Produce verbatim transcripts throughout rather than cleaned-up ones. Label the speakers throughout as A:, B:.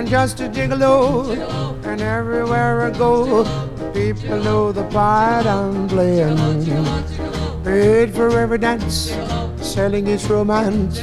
A: just a gigolo, and everywhere I go, people know the part I'm playing. Paid for every dance, selling its romance.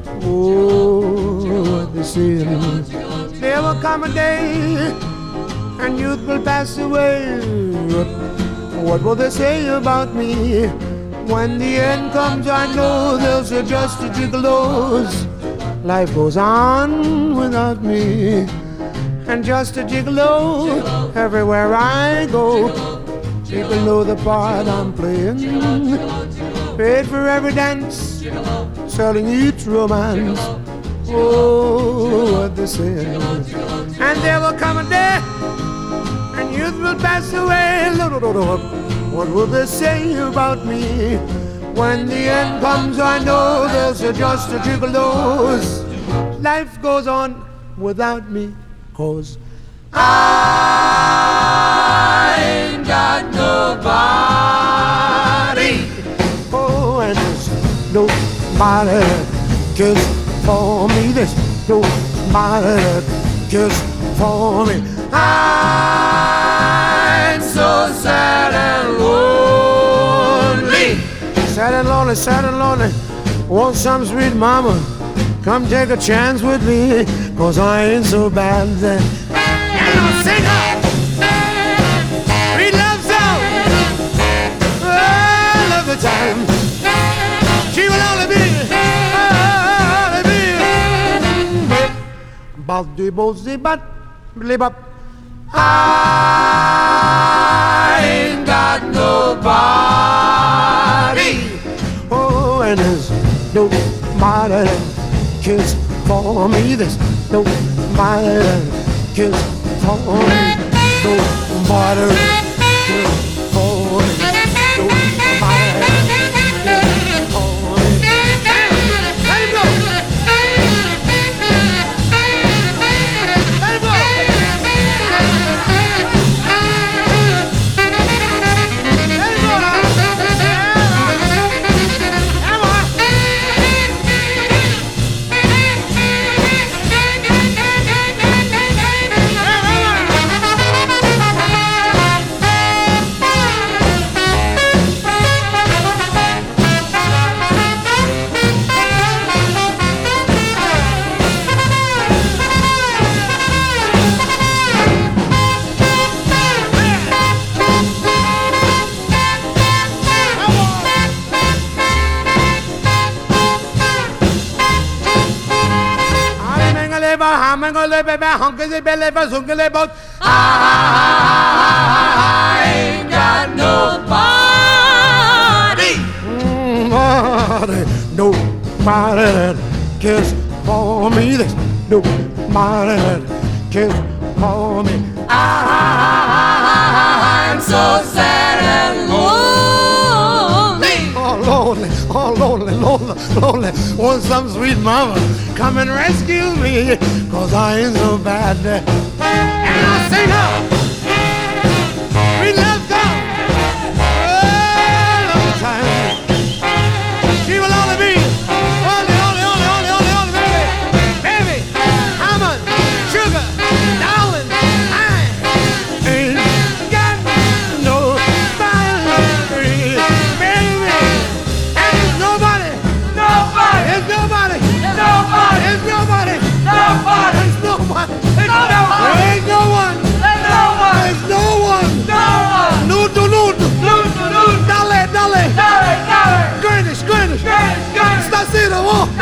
A: Oh, what they say. There will come a day, and youth will pass away. What will they say about me? When the end comes, I know they'll say just a gigolos. Life goes on without me, and just a gigolo. Everywhere I go, people know the part I'm playing. Paid for every dance, selling each romance. Oh, what they say. And there will come a day, and youth will pass away. What will they say about me? When the end comes, I know they'll say just a gigolos. Life goes on without me, 'cause I ain't got nobody. Oh, and there's nobody that cares for me. There's nobody that cares for me. I'm so sad and lonely. Sad and lonely, sad and lonely. Want some sweet mama, come take a chance with me, 'cause I ain't so bad then. And I'll sing her sweet love song. Oh, I love the time. She will only be, only be. Baldi bozi bat, live up. I ain't got nobody. Oh, and there's nobody that cares for me. There's nobody that cares for me. Nobody that cares for me. Nobody that cares for me. Let him go. Let him go. I ain't got nobody. Nobody, nobody that cares for me. There's nobody that cares for me. I'm so sad and lonely. Oh, lonely, oh, lonely, lonely, lonely. Want some sweet mama, come and rescue me, 'cause I ain't so bad. And I'll sing her sweet love song. Oh, long time. She will only be, only, only, only, only, only, only, baby. Baby, Hammond, sugar, darling, I ain't got nobody, baby. And there's nobody, nobody, there's nobody, nobody, there's nobody, nobody, there's nobody, there's nobody, there's no one, there's no one, there's no one, no one. Nudo, nudo, nudo, nudo, dale, dale, dale, dale. Greenwich, Greenwich, Greenwich, Greenwich. Stasina, oh.